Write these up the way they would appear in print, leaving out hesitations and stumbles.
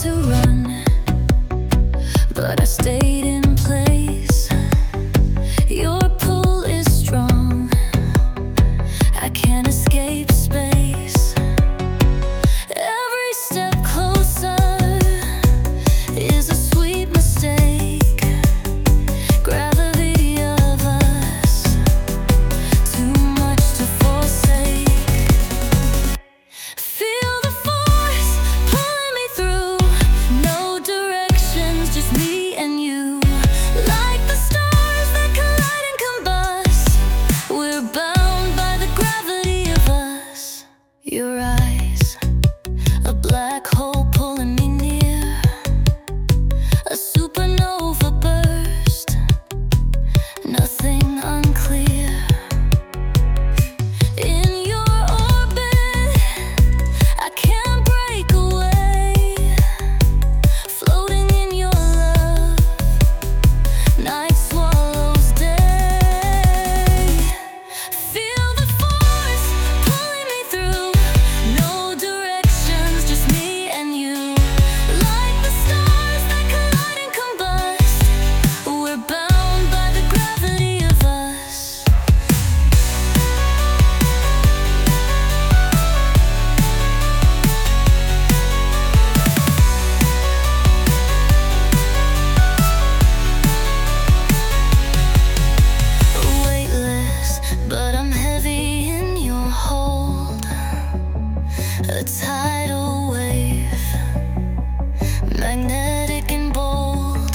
to run, but I stayed in place. Your pull is strong, I can't escape space. Every step closer is a sweet mistake. Gravity of us, too much to forsake. Feel the force pulling me through, no directions, just me and you. Like the stars that collide and combust, we're bound by the gravity of us. Your eyes, a black hole pulling me near, a supernova burst, nothing unclear. In your orbit, I can't break away, floating in your love, night swallows day. Feel the force pulling me through, no directions, just me and you. Like the stars that collide and combust, we're bound by the gravity of us. Weightless, but I'm heavy in your hold, a tidal wave, magnetic and bold,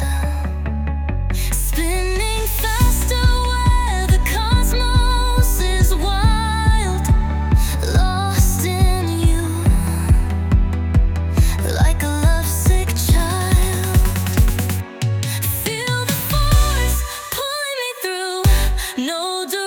spinning faster where the cosmos is wild, lost in you, like a lovesick child. Feel the force pulling me through, no